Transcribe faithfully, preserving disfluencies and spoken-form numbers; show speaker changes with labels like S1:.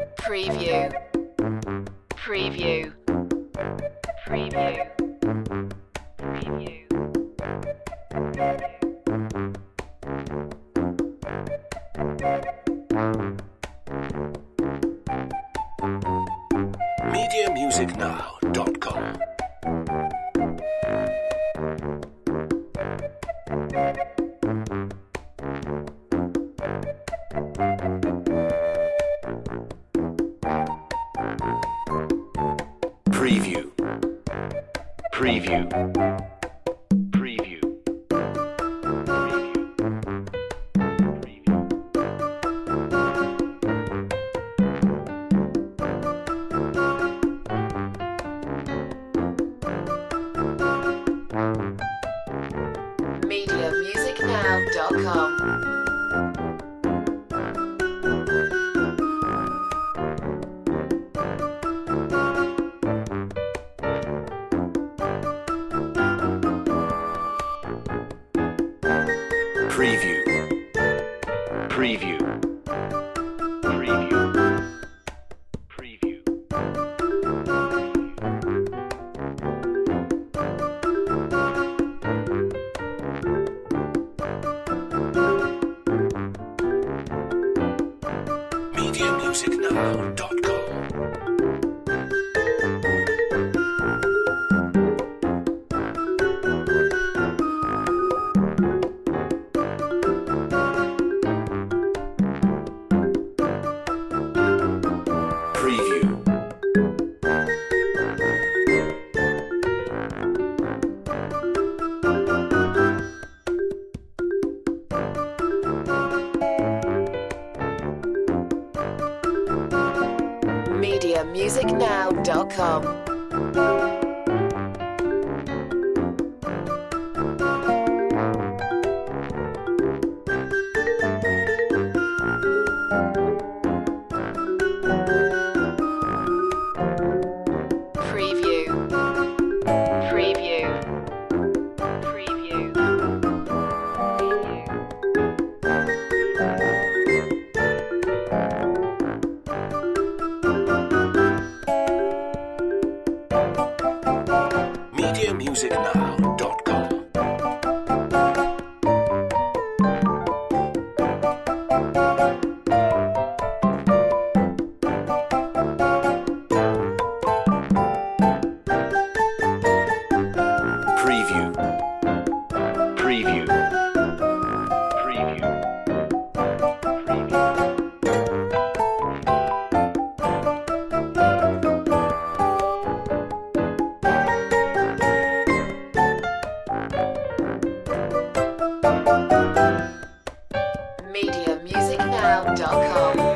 S1: Preview. Preview. Preview. Preview.
S2: media music now dot com Preview. Preview. Preview.
S1: media music now dot com.
S2: Preview. Preview. Preview. Preview. media music now dot com Preview.
S1: media music now dot com. Preview. Preview. Preview.
S2: media music now dot com Preview. Preview. Preview.
S1: media music now dot com.